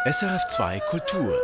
SRF2 Kultur.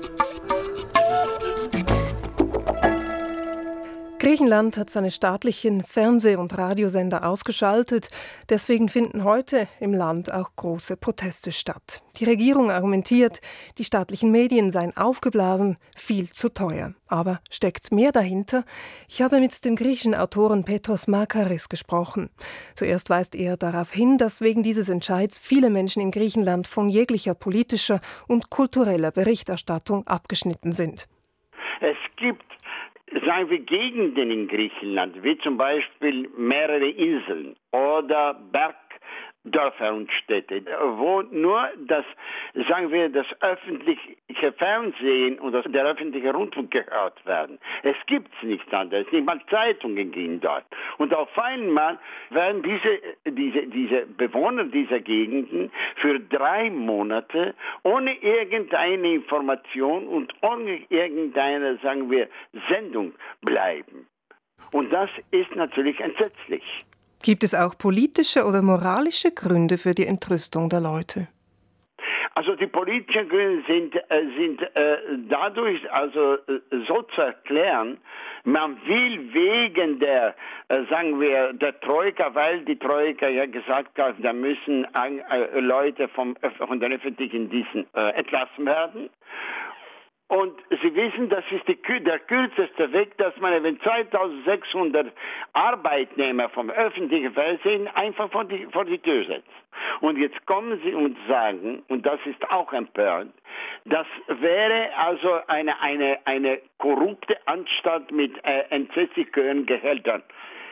Griechenland hat seine staatlichen Fernseh- und Radiosender ausgeschaltet. Deswegen finden heute im Land auch große Proteste statt. Die Regierung argumentiert, die staatlichen Medien seien aufgeblasen, viel zu teuer. Aber steckt mehr dahinter? Ich habe mit dem griechischen Autoren Petros Markaris gesprochen. Zuerst weist er darauf hin, dass wegen dieses Entscheids viele Menschen in Griechenland von jeglicher politischer und kultureller Berichterstattung abgeschnitten sind. Es gibt, sagen wir, Gegenden in Griechenland, wie zum Beispiel mehrere Inseln oder Bergdörfer und Städte, wo nur das, sagen wir, das öffentliche Fernsehen und der öffentliche Rundfunk gehört werden. Es gibt es nicht anders, nicht mal Zeitungen gehen dort. Und auf einmal werden diese Bewohner dieser Gegenden für 3 Monate ohne irgendeine Information und ohne irgendeine, sagen wir, Sendung bleiben. Und das ist natürlich entsetzlich. Gibt es auch politische oder moralische Gründe für die Entrüstung der Leute? Also die politischen Gründe sind dadurch so zu erklären, man will wegen der, sagen wir, der Troika, weil die Troika ja gesagt hat, da müssen Leute von den öffentlichen Diensten entlassen werden. Und Sie wissen, das ist der kürzeste Weg, dass man eben 2600 Arbeitnehmer vom öffentlichen Fernsehen einfach vor die Tür setzt. Und jetzt kommen Sie und sagen, und das ist auch empörend, das wäre also eine korrupte Anstalt mit entsetzlich hohen Gehältern.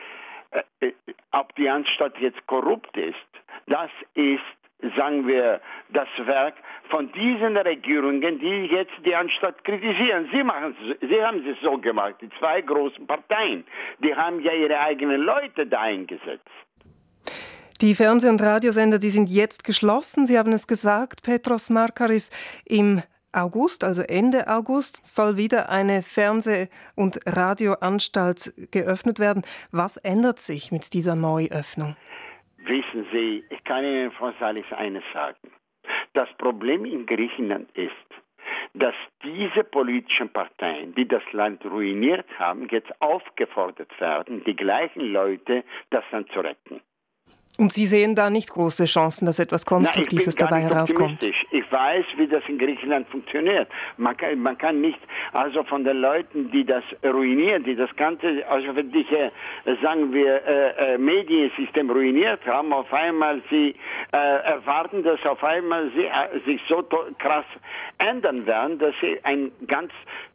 Ob die Anstalt jetzt korrupt ist, das ist, sagen wir, das Werk von diesen Regierungen, die jetzt die Anstalt kritisieren. Sie haben es so gemacht, die 2 großen Parteien, die haben ja ihre eigenen Leute da eingesetzt. Die Fernseh- und Radiosender, die sind jetzt geschlossen. Sie haben es gesagt, Petros Markaris, im August, also Ende August, soll wieder eine Fernseh- und Radioanstalt geöffnet werden. Was ändert sich mit dieser Neuöffnung? Wissen Sie, ich kann Ihnen, Frau Salis, eines sagen. Das Problem in Griechenland ist, dass diese politischen Parteien, die das Land ruiniert haben, jetzt aufgefordert werden, die gleichen Leute das Land zu retten. Und Sie sehen da nicht große Chancen, dass etwas Konstruktives dabei herauskommt? Ich weiß, wie das in Griechenland funktioniert. Man kann nicht, also von den Leuten, die das ruinieren, die das ganze öffentliche, sagen wir, Mediensystem ruiniert haben, auf einmal sie erwarten, dass auf einmal sie sich so krass ändern werden, dass sie ein ganz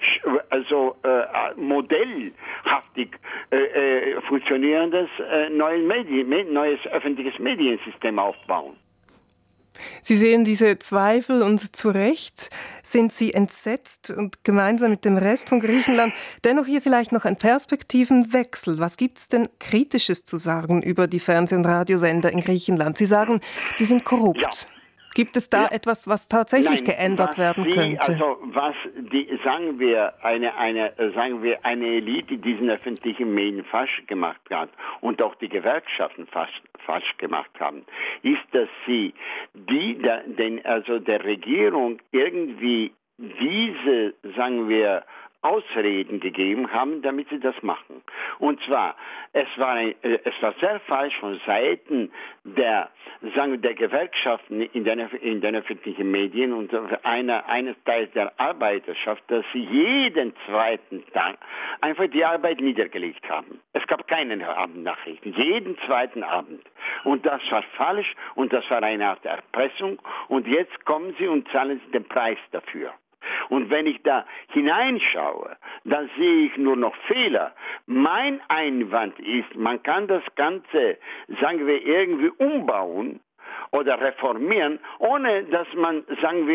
modellhaftig funktionierendes neues öffentliches Mediensystem aufbauen. Sie sehen diese Zweifel und zu Recht sind Sie entsetzt und gemeinsam mit dem Rest von Griechenland. Dennoch hier vielleicht noch ein Perspektivenwechsel. Was gibt es denn Kritisches zu sagen über die Fernseh- und Radiosender in Griechenland? Sie sagen, die sind korrupt. Ja. Gibt es da etwas, was tatsächlich geändert werden könnte? Also was sagen wir eine Elite, die diesen öffentlichen Medien falsch gemacht hat und auch die Gewerkschaften falsch gemacht haben, ist, dass sie der Regierung irgendwie diese, sagen wir, Ausreden gegeben haben, damit sie das machen. Und zwar, es war sehr falsch von Seiten der Gewerkschaften in den öffentlichen Medien und eines Teils der Arbeiterschaft, dass sie jeden zweiten Tag einfach die Arbeit niedergelegt haben. Es gab keine Abendnachrichten, jeden zweiten Abend. Und das war falsch und das war eine Art Erpressung. Und jetzt kommen sie und zahlen sie den Preis dafür. Und wenn ich da hineinschaue, dann sehe ich nur noch Fehler. Mein Einwand ist, man kann das Ganze, sagen wir, irgendwie umbauen oder reformieren, ohne dass man,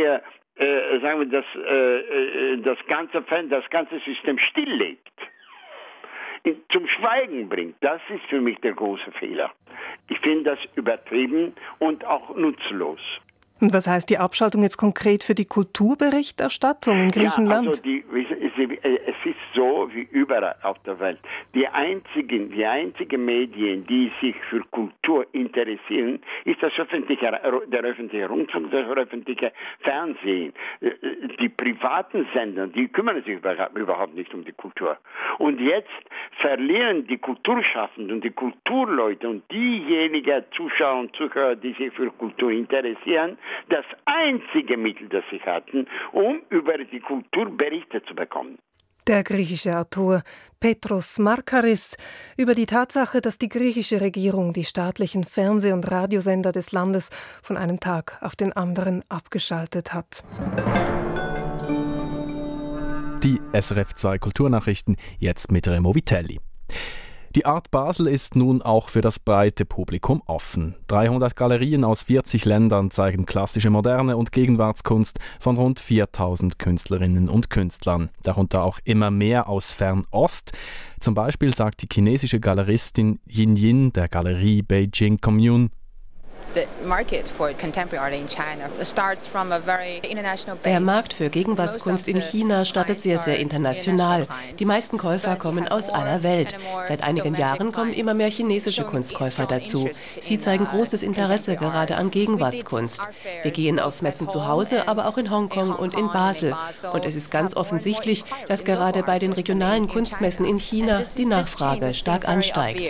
das ganze System stilllegt, zum Schweigen bringt. Das ist für mich der große Fehler. Ich finde das übertrieben und auch nutzlos. Und was heißt die Abschaltung jetzt konkret für die Kulturberichterstattung in Griechenland? Ja, also es ist so wie überall auf der Welt. Die einzigen Medien, die sich für Kultur interessieren, ist der öffentliche Rundfunk, das öffentliche Fernsehen. Die privaten Sender, die kümmern sich überhaupt nicht um die Kultur. Und jetzt verlieren die Kulturschaffenden und die Kulturleute und diejenigen Zuschauer und Zuhörer, die sich für Kultur interessieren, das einzige Mittel, das sie hatten, um über die Kultur Berichte zu bekommen. Der griechische Autor Petros Markaris über die Tatsache, dass die griechische Regierung die staatlichen Fernseh- und Radiosender des Landes von einem Tag auf den anderen abgeschaltet hat. Die SRF 2 Kulturnachrichten jetzt mit Remo Vitelli. Die Art Basel ist nun auch für das breite Publikum offen. 300 Galerien aus 40 Ländern zeigen klassische Moderne und Gegenwartskunst von rund 4000 Künstlerinnen und Künstlern. Darunter auch immer mehr aus Fernost. Zum Beispiel sagt die chinesische Galeristin Yin Yin der Galerie Beijing Commune: Der Markt für Gegenwartskunst in China startet sehr, sehr international. Die meisten Käufer kommen aus aller Welt. Seit einigen Jahren kommen immer mehr chinesische Kunstkäufer dazu. Sie zeigen großes Interesse gerade an Gegenwartskunst. Wir gehen auf Messen zu Hause, aber auch in Hongkong und in Basel. Und es ist ganz offensichtlich, dass gerade bei den regionalen Kunstmessen in China die Nachfrage stark ansteigt.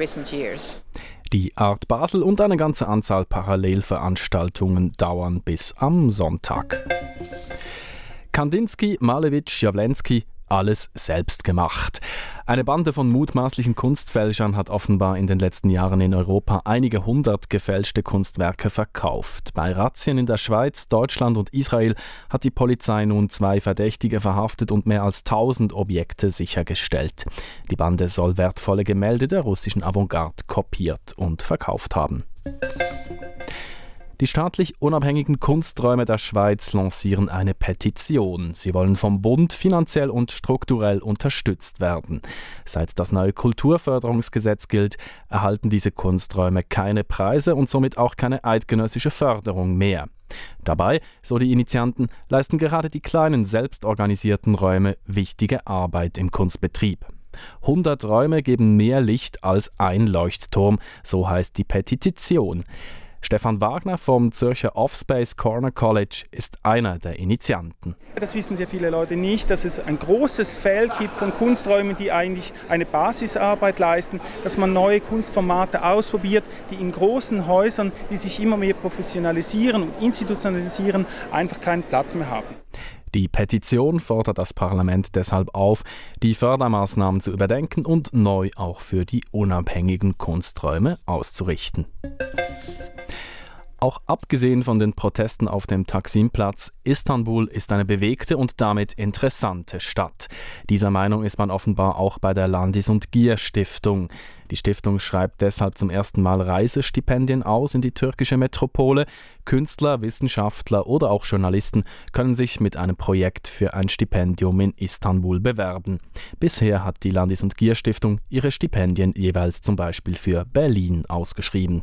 Die Art Basel und eine ganze Anzahl Parallelveranstaltungen dauern bis am Sonntag. Kandinsky, Malevich, Jawlensky, alles selbst gemacht. Eine Bande von mutmaßlichen Kunstfälschern hat offenbar in den letzten Jahren in Europa einige hundert gefälschte Kunstwerke verkauft. Bei Razzien in der Schweiz, Deutschland und Israel hat die Polizei nun 2 Verdächtige verhaftet und mehr als 1000 Objekte sichergestellt. Die Bande soll wertvolle Gemälde der russischen Avantgarde kopiert und verkauft haben. Die staatlich unabhängigen Kunsträume der Schweiz lancieren eine Petition. Sie wollen vom Bund finanziell und strukturell unterstützt werden. Seit das neue Kulturförderungsgesetz gilt, erhalten diese Kunsträume keine Preise und somit auch keine eidgenössische Förderung mehr. Dabei, so die Initianten, leisten gerade die kleinen selbstorganisierten Räume wichtige Arbeit im Kunstbetrieb. 100 Räume geben mehr Licht als ein Leuchtturm, so heißt die Petition. Stefan Wagner vom Zürcher Offspace Corner College ist einer der Initianten. Das wissen sehr viele Leute nicht, dass es ein großes Feld gibt von Kunsträumen, die eigentlich eine Basisarbeit leisten, dass man neue Kunstformate ausprobiert, die in großen Häusern, die sich immer mehr professionalisieren und institutionalisieren, einfach keinen Platz mehr haben. Die Petition fordert das Parlament deshalb auf, die Fördermaßnahmen zu überdenken und neu auch für die unabhängigen Kunsträume auszurichten. Auch abgesehen von den Protesten auf dem Taksimplatz, Istanbul ist eine bewegte und damit interessante Stadt. Dieser Meinung ist man offenbar auch bei der Landis- und Gyr-Stiftung. Die Stiftung schreibt deshalb zum ersten Mal Reisestipendien aus in die türkische Metropole. Künstler, Wissenschaftler oder auch Journalisten können sich mit einem Projekt für ein Stipendium in Istanbul bewerben. Bisher hat die Landis- und Gyr-Stiftung ihre Stipendien jeweils zum Beispiel für Berlin ausgeschrieben.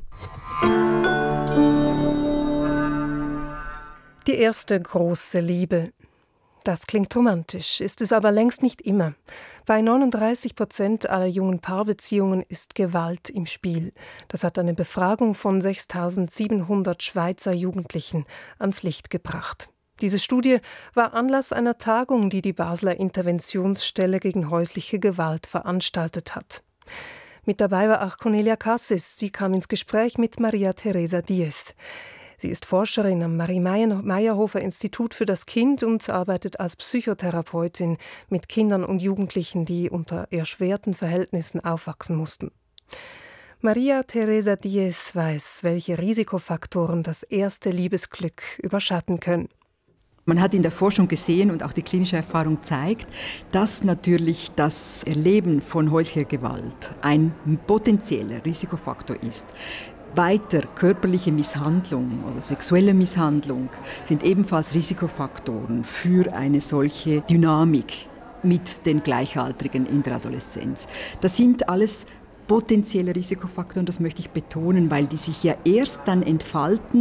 Die erste große Liebe. Das klingt romantisch, ist es aber längst nicht immer. Bei 39% aller jungen Paarbeziehungen ist Gewalt im Spiel. Das hat eine Befragung von 6.700 Schweizer Jugendlichen ans Licht gebracht. Diese Studie war Anlass einer Tagung, die die Basler Interventionsstelle gegen häusliche Gewalt veranstaltet hat. Mit dabei war auch Cornelia Cassis. Sie kam ins Gespräch mit Maria Teresa Diez. Sie ist Forscherin am Marie-Meyerhofer-Institut für das Kind und arbeitet als Psychotherapeutin mit Kindern und Jugendlichen, die unter erschwerten Verhältnissen aufwachsen mussten. Maria Teresa Diez weiß, welche Risikofaktoren das erste Liebesglück überschatten können. Man hat in der Forschung gesehen und auch die klinische Erfahrung zeigt, dass natürlich das Erleben von häuslicher Gewalt ein potenzieller Risikofaktor ist. Weiter körperliche Misshandlung oder sexuelle Misshandlung sind ebenfalls Risikofaktoren für eine solche Dynamik mit den Gleichaltrigen in der Adoleszenz. Das sind alles potenzielle Risikofaktoren, das möchte ich betonen, weil die sich ja erst dann entfalten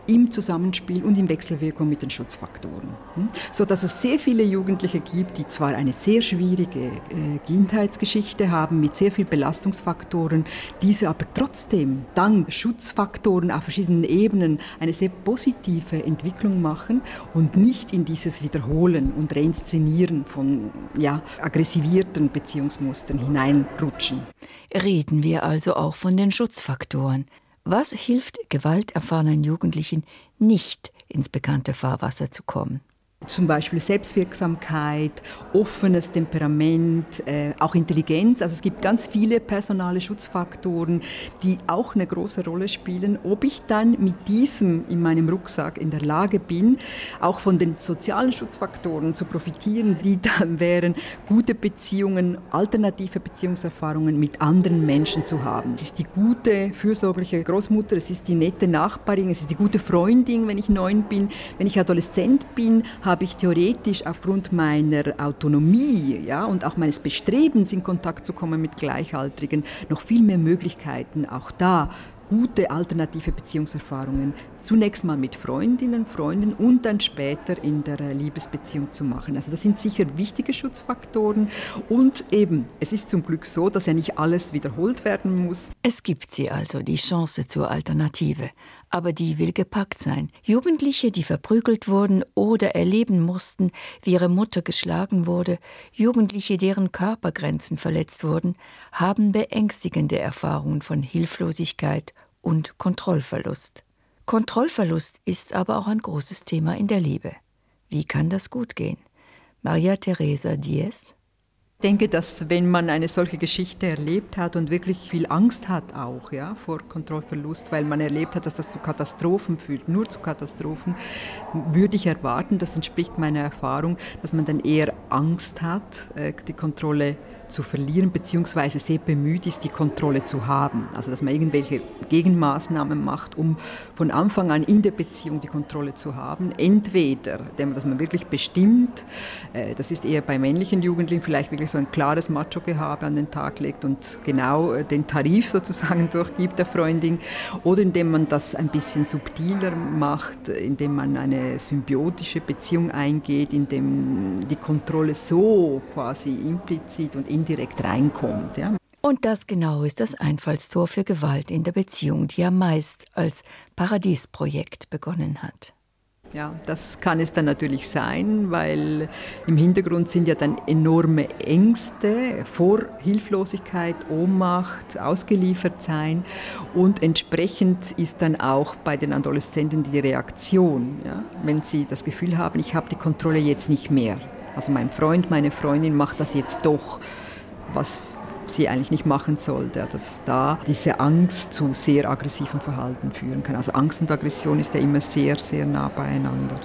im Zusammenspiel und in Wechselwirkung mit den Schutzfaktoren. So dass es sehr viele Jugendliche gibt, die zwar eine sehr schwierige Kindheitsgeschichte haben mit sehr vielen Belastungsfaktoren, diese aber trotzdem dank Schutzfaktoren auf verschiedenen Ebenen eine sehr positive Entwicklung machen und nicht in dieses Wiederholen und Reinszenieren von aggressivierten Beziehungsmustern hineinrutschen. Reden wir also auch von den Schutzfaktoren. Was hilft gewalterfahrenen Jugendlichen, nicht ins bekannte Fahrwasser zu kommen? Zum Beispiel Selbstwirksamkeit, offenes Temperament, auch Intelligenz. Also es gibt ganz viele personale Schutzfaktoren, die auch eine große Rolle spielen. Ob ich dann mit diesem in meinem Rucksack in der Lage bin, auch von den sozialen Schutzfaktoren zu profitieren, die dann wären, gute Beziehungen, alternative Beziehungserfahrungen mit anderen Menschen zu haben. Es ist die gute, fürsorgliche Großmutter, es ist die nette Nachbarin, es ist die gute Freundin, wenn ich 9 bin. Wenn ich Adoleszent bin, habe ich theoretisch aufgrund meiner Autonomie und auch meines Bestrebens, in Kontakt zu kommen mit Gleichaltrigen, noch viel mehr Möglichkeiten, auch da gute alternative Beziehungserfahrungen zunächst mal mit Freundinnen, Freunden und dann später in der Liebesbeziehung zu machen. Also das sind sicher wichtige Schutzfaktoren und eben, es ist zum Glück so, dass ja nicht alles wiederholt werden muss. Es gibt sie also, die Chance zur Alternative. Aber die will gepackt sein. Jugendliche, die verprügelt wurden oder erleben mussten, wie ihre Mutter geschlagen wurde, Jugendliche, deren Körpergrenzen verletzt wurden, haben beängstigende Erfahrungen von Hilflosigkeit und Kontrollverlust. Kontrollverlust ist aber auch ein großes Thema in der Liebe. Wie kann das gut gehen? Maria Teresa Diez. Ich denke, dass wenn man eine solche Geschichte erlebt hat und wirklich viel Angst hat auch vor Kontrollverlust, weil man erlebt hat, dass das zu Katastrophen führt, nur zu Katastrophen, würde ich erwarten, das entspricht meiner Erfahrung, dass man dann eher Angst hat, die Kontrolle zu verlieren, beziehungsweise sehr bemüht ist, die Kontrolle zu haben. Also dass man irgendwelche Gegenmaßnahmen macht, um von Anfang an in der Beziehung die Kontrolle zu haben. Entweder, dass man wirklich bestimmt, das ist eher bei männlichen Jugendlichen, vielleicht wirklich so ein klares Macho-Gehabe an den Tag legt und genau den Tarif sozusagen durchgibt der Freundin, oder indem man das ein bisschen subtiler macht, indem man eine symbiotische Beziehung eingeht, indem die Kontrolle so quasi implizit und indirekt reinkommt. Ja. Und das genau ist das Einfallstor für Gewalt in der Beziehung, die ja meist als Paradiesprojekt begonnen hat. Ja, das kann es dann natürlich sein, weil im Hintergrund sind ja dann enorme Ängste vor Hilflosigkeit, Ohnmacht, ausgeliefert sein, und entsprechend ist dann auch bei den Adoleszenten die Reaktion, wenn sie das Gefühl haben, ich habe die Kontrolle jetzt nicht mehr. Also mein Freund, meine Freundin macht das jetzt doch, was sie eigentlich nicht machen sollte, dass da diese Angst zu sehr aggressivem Verhalten führen kann. Also Angst und Aggression ist ja immer sehr, sehr nah beieinander.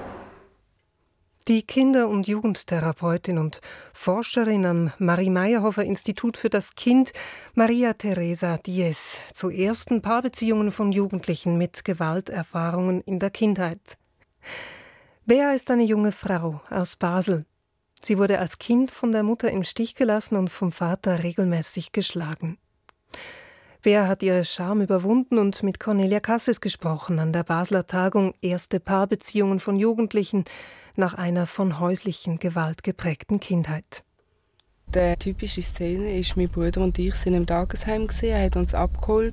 Die Kinder- und Jugendtherapeutin und Forscherin am Marie-Meyerhofer-Institut für das Kind, Maria Teresa Diez, zu ersten Paarbeziehungen von Jugendlichen mit Gewalterfahrungen in der Kindheit. Bea ist eine junge Frau aus Basel. Sie wurde als Kind von der Mutter im Stich gelassen und vom Vater regelmäßig geschlagen. Bea hat ihre Scham überwunden und mit Cornelia Cassis gesprochen an der Basler Tagung Erste Paarbeziehungen von Jugendlichen nach einer von häuslichen Gewalt geprägten Kindheit. Die typische Szene ist, mein Bruder und ich sind im Tagesheim gewesen. Er hat uns abgeholt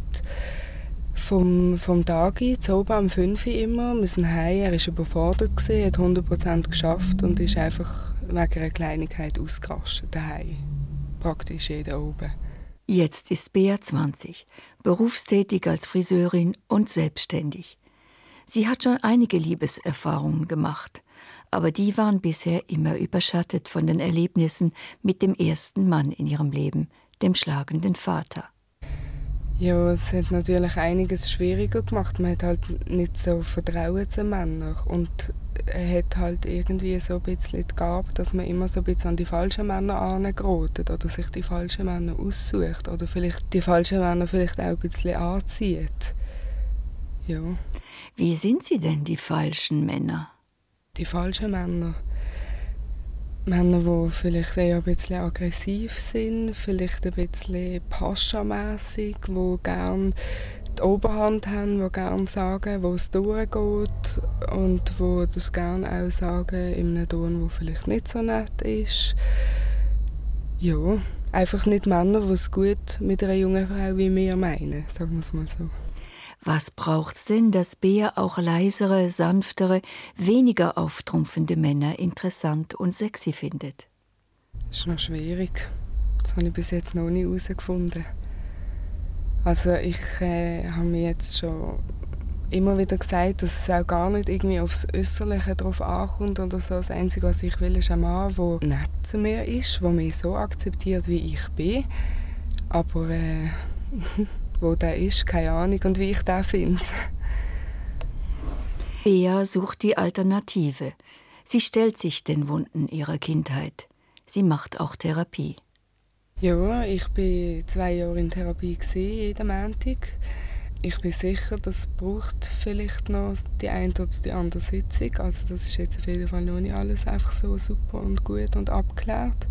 vom Tagi, zu oben am 5 Uhr immer. Wir sind heim, er war überfordert, hat 100% geschafft und ist einfach wegen einer Kleinigkeit ausgerastet daheim. Praktisch jeder oben. Jetzt ist Bea 20, berufstätig als Friseurin und selbstständig. Sie hat schon einige Liebeserfahrungen gemacht, aber die waren bisher immer überschattet von den Erlebnissen mit dem ersten Mann in ihrem Leben, dem schlagenden Vater. Ja, es hat natürlich einiges schwieriger gemacht. Man hat halt nicht so Vertrauen zu Männern. Und er hat halt irgendwie so ein bisschen die Gabe, dass man immer so ein bisschen an die falschen Männer herangerät oder sich die falschen Männer aussucht oder vielleicht die falschen Männer vielleicht auch ein bisschen anzieht. Ja. Wie sind sie denn, die falschen Männer? Die falschen Männer? Männer, die vielleicht eher ein bisschen aggressiv sind, vielleicht ein bisschen paschamässig, die gerne die Oberhand haben, die gerne sagen, wo es durchgeht und die das gerne auch sagen in einem Ton, der vielleicht nicht so nett ist. Ja, einfach nicht Männer, die es gut mit einer jungen Frau wie mir meinen, sagen wir es mal so. Was braucht's denn, dass Bea auch leisere, sanftere, weniger auftrumpfende Männer interessant und sexy findet? Das ist noch schwierig. Das habe ich bis jetzt noch nicht herausgefunden. Also ich habe mir jetzt schon immer wieder gesagt, dass es auch gar nicht irgendwie aufs Äußerliche drauf ankommt oder so. Das Einzige, was ich will, ist ein Mann, der nett zu mir ist, der mich so akzeptiert, wie ich bin. Aber wo der ist, keine Ahnung, und wie ich den finde. Bea sucht die Alternative. Sie stellt sich den Wunden ihrer Kindheit. Sie macht auch Therapie. Ja, ich war 2 Jahre in Therapie jeden Montag. Ich bin sicher, das braucht vielleicht noch die eine oder die andere Sitzung. Also das ist jetzt auf jeden Fall noch nicht alles einfach so super und gut und abgeklärt.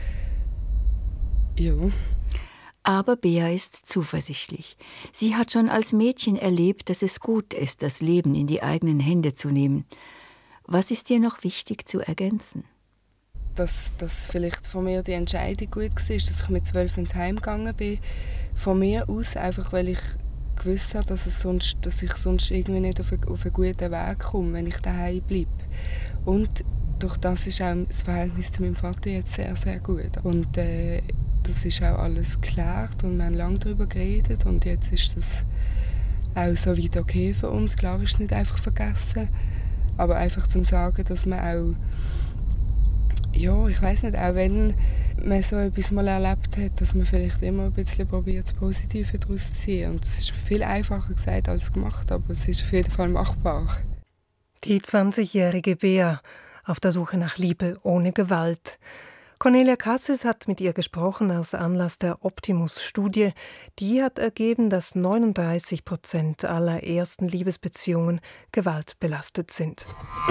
Ja. Aber Bea ist zuversichtlich. Sie hat schon als Mädchen erlebt, dass es gut ist, das Leben in die eigenen Hände zu nehmen. Was ist dir noch wichtig zu ergänzen? Dass vielleicht von mir die Entscheidung gut war, dass ich mit 12 ins Heim gegangen bin. Von mir aus, einfach weil ich gewusst habe, dass ich sonst irgendwie nicht auf einen guten Weg komme, wenn ich daheim bleibe. Und durch das ist auch das Verhältnis zu meinem Vater jetzt sehr, sehr gut. Und das ist auch alles geklärt und wir haben lange darüber geredet und jetzt ist das auch so weit okay für uns. Klar ist es nicht einfach vergessen, aber einfach zum sagen, dass man auch, ja, ich weiß nicht, auch wenn man so etwas mal erlebt hat, dass man vielleicht immer ein bisschen probiert, das Positive daraus zu ziehen. Und es ist viel einfacher gesagt als gemacht, aber es ist auf jeden Fall machbar. Die 20-jährige Bea auf der Suche nach Liebe ohne Gewalt. Cornelia Cassis hat mit ihr gesprochen aus Anlass der Optimus-Studie. Die hat ergeben, dass 39% aller ersten Liebesbeziehungen gewaltbelastet sind.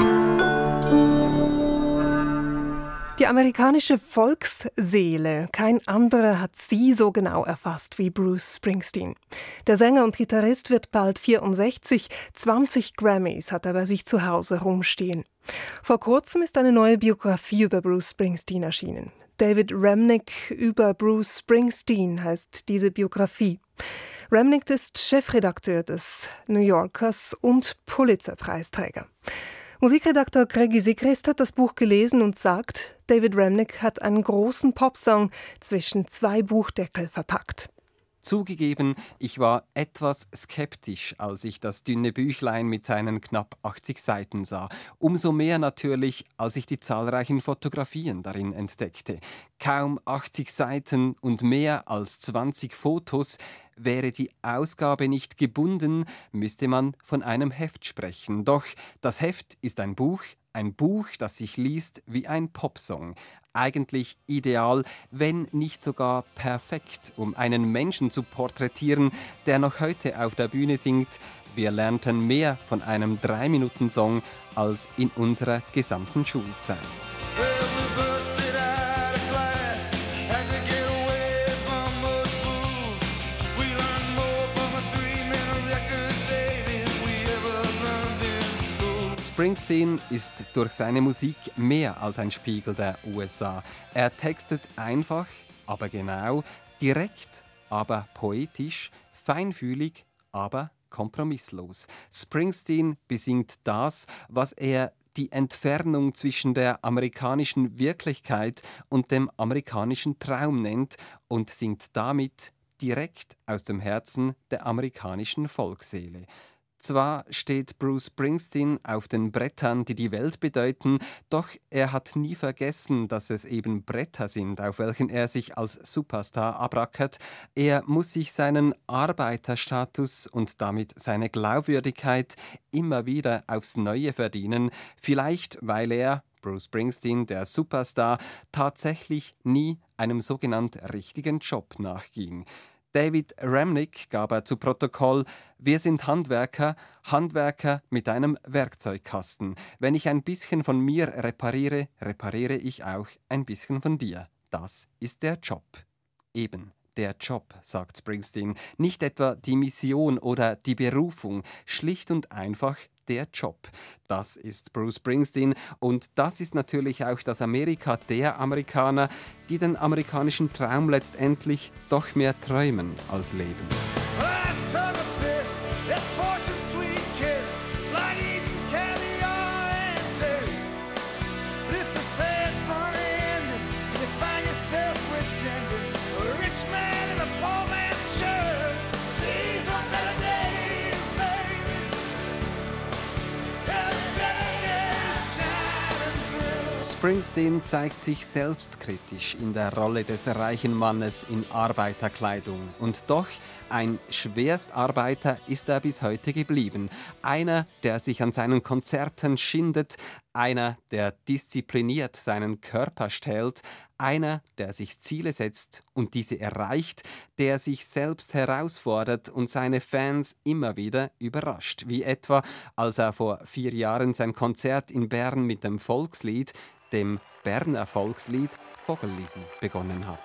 Die amerikanische Volksseele, kein anderer hat sie so genau erfasst wie Bruce Springsteen. Der Sänger und Gitarrist wird bald 64, 20 Grammys hat er bei sich zu Hause rumstehen. Vor kurzem ist eine neue Biografie über Bruce Springsteen erschienen. David Remnick über Bruce Springsteen heißt diese Biografie. Remnick ist Chefredakteur des New Yorkers und Pulitzer-Preisträger. Musikredakteur Gregi Sigrist hat das Buch gelesen und sagt, David Remnick hat einen großen Popsong zwischen 2 Buchdeckel verpackt. Zugegeben, ich war etwas skeptisch, als ich das dünne Büchlein mit seinen knapp 80 Seiten sah. Umso mehr natürlich, als ich die zahlreichen Fotografien darin entdeckte. Kaum 80 Seiten und mehr als 20 Fotos. Wäre die Ausgabe nicht gebunden, müsste man von einem Heft sprechen. Doch das Heft ist ein Buch, das sich liest wie ein Popsong. Eigentlich ideal, wenn nicht sogar perfekt, um einen Menschen zu porträtieren, der noch heute auf der Bühne singt. Wir lernten mehr von einem 3-Minuten-Song als in unserer gesamten Schulzeit. Springsteen ist durch seine Musik mehr als ein Spiegel der USA. Er textet einfach, aber genau, direkt, aber poetisch, feinfühlig, aber kompromisslos. Springsteen besingt das, was er die Entfernung zwischen der amerikanischen Wirklichkeit und dem amerikanischen Traum nennt und singt damit direkt aus dem Herzen der amerikanischen Volksseele. Zwar steht Bruce Springsteen auf den Brettern, die die Welt bedeuten, doch er hat nie vergessen, dass es eben Bretter sind, auf welchen er sich als Superstar abrackert. Er muss sich seinen Arbeiterstatus und damit seine Glaubwürdigkeit immer wieder aufs Neue verdienen, vielleicht weil er, Bruce Springsteen, der Superstar, tatsächlich nie einem sogenannt richtigen Job nachging. David Remnick gab er zu Protokoll: Wir sind Handwerker, Handwerker mit einem Werkzeugkasten. Wenn ich ein bisschen von mir repariere, repariere ich auch ein bisschen von dir. Das ist der Job. Eben, der Job, sagt Springsteen. Nicht etwa die Mission oder die Berufung, schlicht und einfach der Job. Das ist Bruce Springsteen und das ist natürlich auch das Amerika der Amerikaner, die den amerikanischen Traum letztendlich doch mehr träumen als leben. Springsteen zeigt sich selbstkritisch in der Rolle des reichen Mannes in Arbeiterkleidung. Und doch, ein Schwerstarbeiter ist er bis heute geblieben. Einer, der sich an seinen Konzerten schindet, einer, der diszipliniert seinen Körper stellt, einer, der sich Ziele setzt und diese erreicht, der sich selbst herausfordert und seine Fans immer wieder überrascht. Wie etwa, als er vor 4 Jahren sein Konzert in Bern mit dem Volkslied, dem Berner Volkslied Vogelliesl, begonnen hat.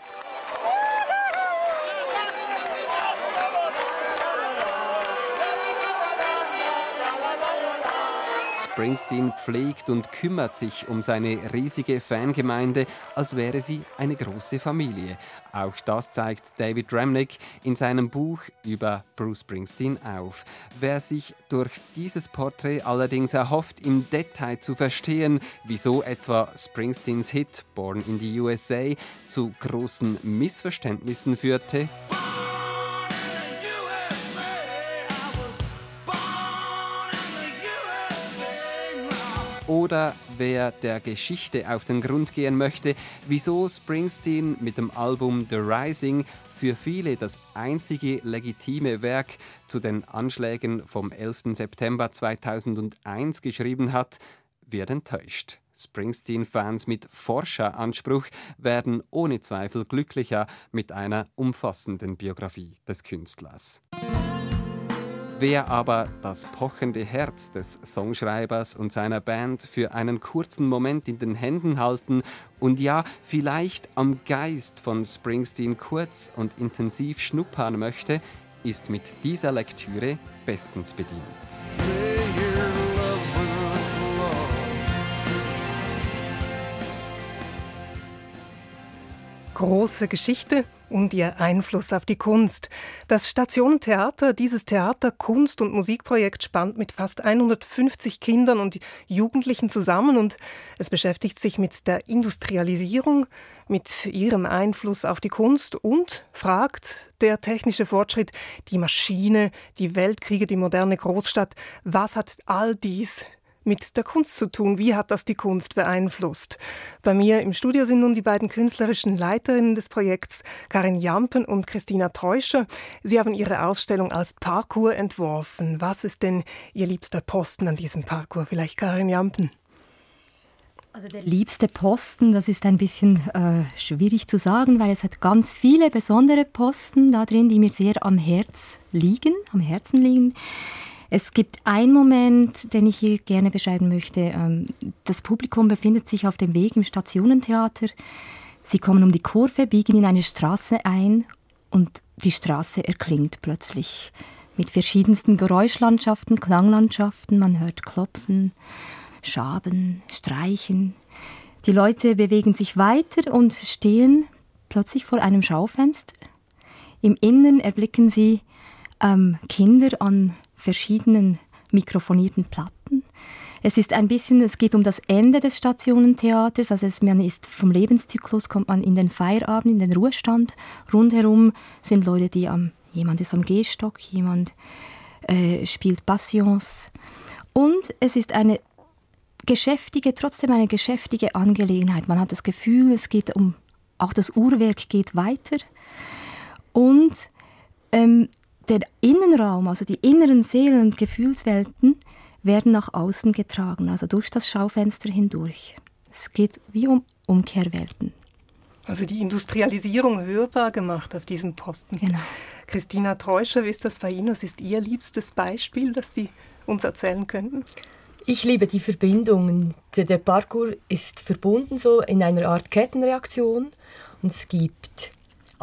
Springsteen pflegt und kümmert sich um seine riesige Fangemeinde, als wäre sie eine große Familie. Auch das zeigt David Remnick in seinem Buch über Bruce Springsteen auf. Wer sich durch dieses Porträt allerdings erhofft, im Detail zu verstehen, wieso etwa Springsteens Hit Born in the USA zu großen Missverständnissen führte, oder wer der Geschichte auf den Grund gehen möchte, wieso Springsteen mit dem Album The Rising für viele das einzige legitime Werk zu den Anschlägen vom 11. September 2001 geschrieben hat, wird enttäuscht. Springsteen-Fans mit Forscheranspruch werden ohne Zweifel glücklicher mit einer umfassenden Biografie des Künstlers. Wer aber das pochende Herz des Songschreibers und seiner Band für einen kurzen Moment in den Händen halten und ja, vielleicht am Geist von Springsteen kurz und intensiv schnuppern möchte, ist mit dieser Lektüre bestens bedient. Große Geschichte und ihr Einfluss auf die Kunst. Das Stationentheater, dieses Theater-, Kunst- und Musikprojekt spannt mit fast 150 Kindern und Jugendlichen zusammen und es beschäftigt sich mit der Industrialisierung, mit ihrem Einfluss auf die Kunst und fragt, der technische Fortschritt, die Maschine, die Weltkriege, die moderne Großstadt, was hat all dies mit der Kunst zu tun? Wie hat das die Kunst beeinflusst? Bei mir im Studio sind nun die beiden künstlerischen Leiterinnen des Projekts, Karin Jampen und Christina Teuscher. Sie haben ihre Ausstellung als Parcours entworfen. Was ist denn Ihr liebster Posten an diesem Parcours? Vielleicht Karin Jampen. Also der liebste Posten, das ist ein bisschen schwierig zu sagen, weil es hat ganz viele besondere Posten da drin, die mir sehr am Herzen liegen. Es gibt einen Moment, den ich hier gerne beschreiben möchte. Das Publikum befindet sich auf dem Weg im Stationentheater. Sie kommen um die Kurve, biegen in eine Straße ein und die Straße erklingt plötzlich mit verschiedensten Geräuschlandschaften, Klanglandschaften. Man hört Klopfen, Schaben, Streichen. Die Leute bewegen sich weiter und stehen plötzlich vor einem Schaufenster. Im Innern erblicken sie Kinder an verschiedenen mikrofonierten Platten. Es geht um das Ende des Stationentheaters, also man ist vom Lebenszyklus, kommt man in den Feierabend, in den Ruhestand. Rundherum sind Leute, jemand ist am Gehstock, jemand spielt Passions. Und es ist trotzdem eine geschäftige Angelegenheit. Man hat das Gefühl, auch das Uhrwerk geht weiter. Und der Innenraum, also die inneren Seelen- und Gefühlswelten, werden nach außen getragen, also durch das Schaufenster hindurch. Es geht wie um Umkehrwelten. Also die Industrialisierung hörbar gemacht auf diesem Posten. Genau. Christina Teuscher, wie ist das bei Ihnen? Was ist Ihr liebstes Beispiel, das Sie uns erzählen könnten? Ich liebe die Verbindungen. Der Parcours ist verbunden so in einer Art Kettenreaktion und es gibt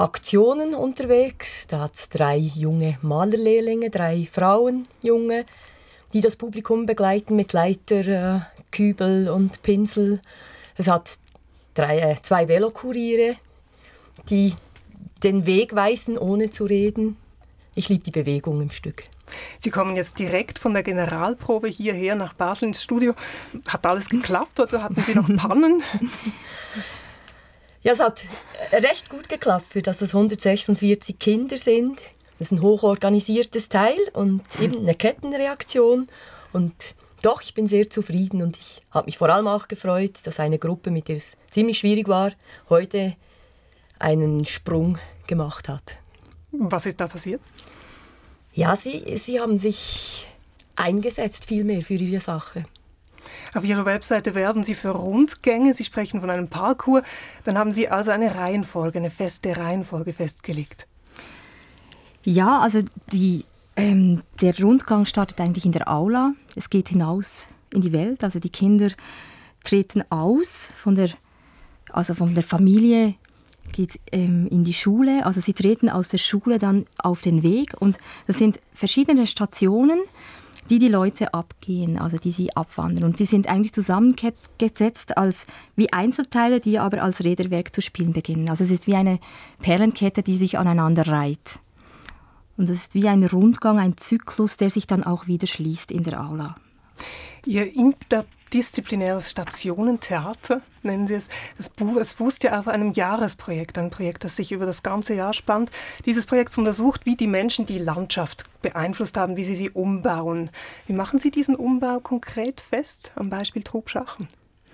Aktionen unterwegs. Da hat es 3 junge Malerlehrlinge, 3 Frauen, junge, die das Publikum begleiten mit Leiter, Kübel und Pinsel. Es hat 2 Velokuriere, die den Weg weisen, ohne zu reden. Ich liebe die Bewegung im Stück. Sie kommen jetzt direkt von der Generalprobe hierher nach Basel ins Studio. Hat alles geklappt oder hatten Sie noch Pannen? Ja, es hat recht gut geklappt, für dass es 146 Kinder sind. Das ist ein hochorganisiertes Teil und eben eine Kettenreaktion. Und doch, ich bin sehr zufrieden und ich habe mich vor allem auch gefreut, dass eine Gruppe, mit der es ziemlich schwierig war, heute einen Sprung gemacht hat. Was ist da passiert? Ja, sie haben sich eingesetzt viel mehr für ihre Sache. Auf Ihrer Webseite werben Sie für Rundgänge, Sie sprechen von einem Parcours. Dann haben Sie also eine feste Reihenfolge festgelegt. Ja, also der Rundgang startet eigentlich in der Aula. Es geht hinaus in die Welt. Also die Kinder treten aus von der Familie, geht in die Schule. Also sie treten aus der Schule dann auf den Weg. Und das sind verschiedene Stationen, die Leute abgehen, also die sie abwandern. Und sie sind eigentlich zusammengesetzt wie Einzelteile, die aber als Räderwerk zu spielen beginnen. Also es ist wie eine Perlenkette, die sich aneinander reiht. Und es ist wie ein Rundgang, ein Zyklus, der sich dann auch wieder schließt in der Aula. Ihr interdisziplinäres Stationentheater, nennen Sie es, es fußt ja auf einem Jahresprojekt, ein Projekt, das sich über das ganze Jahr spannt. Dieses Projekt untersucht, wie die Menschen die Landschaft beeinflusst haben, wie sie umbauen. Wie machen Sie diesen Umbau konkret fest, am Beispiel Trubschachen?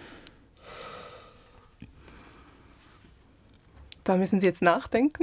Da müssen Sie jetzt nachdenken.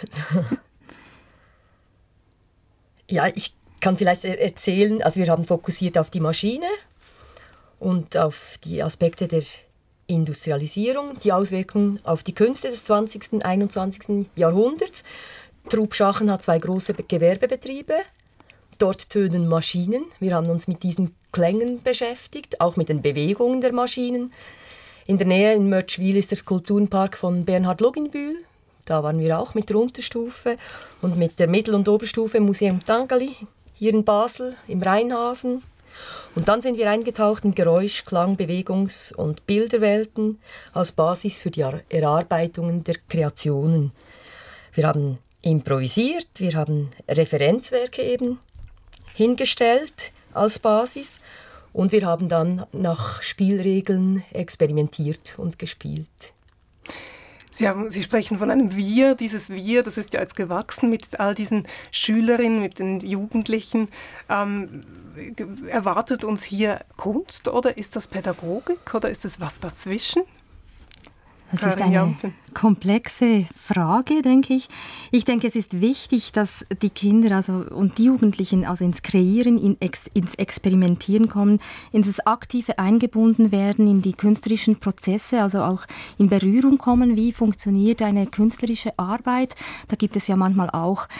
Ja, ich kann vielleicht erzählen, also wir haben fokussiert auf die Maschine und auf die Aspekte der Industrialisierung, die Auswirkungen auf die Künste des 20. und 21. Jahrhunderts. Trubschachen hat 2 große Gewerbebetriebe. Dort tönen Maschinen. Wir haben uns mit diesen Klängen beschäftigt, auch mit den Bewegungen der Maschinen. In der Nähe in Mötschwil ist der Skulpturenpark von Bernhard Luginbühl. Da waren wir auch mit der Unterstufe und mit der Mittel- und Oberstufe im Museum Tangali, hier in Basel, im Rheinhafen. Und dann sind wir eingetaucht in Geräusch-, Klang-, Bewegungs- und Bilderwelten als Basis für die Erarbeitungen der Kreationen. Wir haben improvisiert, wir haben Referenzwerke eben hingestellt als Basis und wir haben dann nach Spielregeln experimentiert und gespielt. Sie sprechen von einem Wir. Dieses Wir, das ist ja jetzt gewachsen mit all diesen Schülerinnen, mit den Jugendlichen. Erwartet uns hier Kunst oder ist das Pädagogik oder ist es was dazwischen? Das ist eine komplexe Frage, denke ich. Ich denke, es ist wichtig, dass die Kinder und die Jugendlichen ins Kreieren, ins Experimentieren kommen, ins aktive eingebunden werden, in die künstlerischen Prozesse, also auch in Berührung kommen, wie funktioniert eine künstlerische Arbeit. Da gibt es ja manchmal auch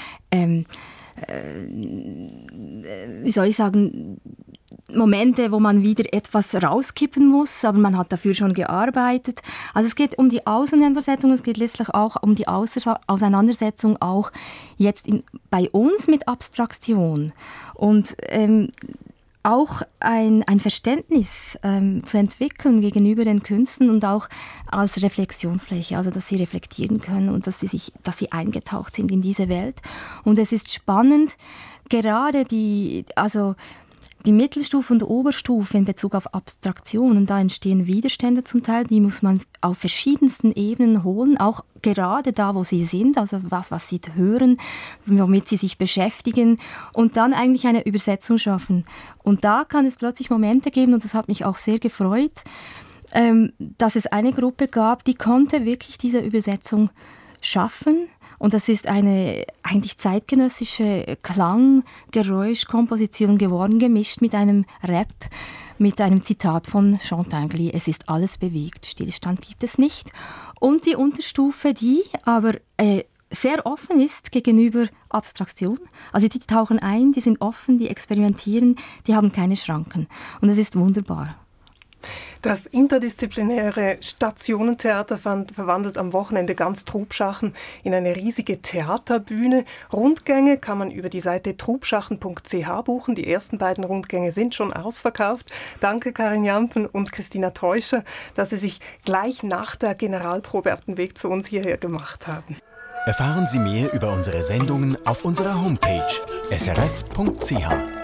Momente, wo man wieder etwas rauskippen muss, aber man hat dafür schon gearbeitet. Also es geht um die Auseinandersetzung, es geht letztlich auch um die Auseinandersetzung auch jetzt bei uns mit Abstraktion und auch ein Verständnis zu entwickeln gegenüber den Künsten und auch als Reflexionsfläche, also dass sie reflektieren können und dass sie eingetaucht sind in diese Welt. Und es ist spannend, gerade die Mittelstufe und Oberstufe in Bezug auf Abstraktion, und da entstehen Widerstände zum Teil, die muss man auf verschiedensten Ebenen holen, auch gerade da, wo sie sind, also was sie hören, womit sie sich beschäftigen und dann eigentlich eine Übersetzung schaffen. Und da kann es plötzlich Momente geben, und das hat mich auch sehr gefreut, dass es eine Gruppe gab, die konnte wirklich diese Übersetzung schaffen. Und das ist eine eigentlich zeitgenössische Klang-Geräusch-Komposition geworden, gemischt mit einem Rap, mit einem Zitat von Jean Tinguely: Es ist alles bewegt, Stillstand gibt es nicht. Und die Unterstufe, die aber sehr offen ist gegenüber Abstraktion. Also die tauchen ein, die sind offen, die experimentieren, die haben keine Schranken. Und das ist wunderbar. Das interdisziplinäre Stationentheater verwandelt am Wochenende ganz Trubschachen in eine riesige Theaterbühne. Rundgänge kann man über die Seite trubschachen.ch buchen. Die ersten beiden Rundgänge sind schon ausverkauft. Danke Karin Jampen und Christina Teuscher, dass Sie sich gleich nach der Generalprobe auf den Weg zu uns hierher gemacht haben. Erfahren Sie mehr über unsere Sendungen auf unserer Homepage srf.ch.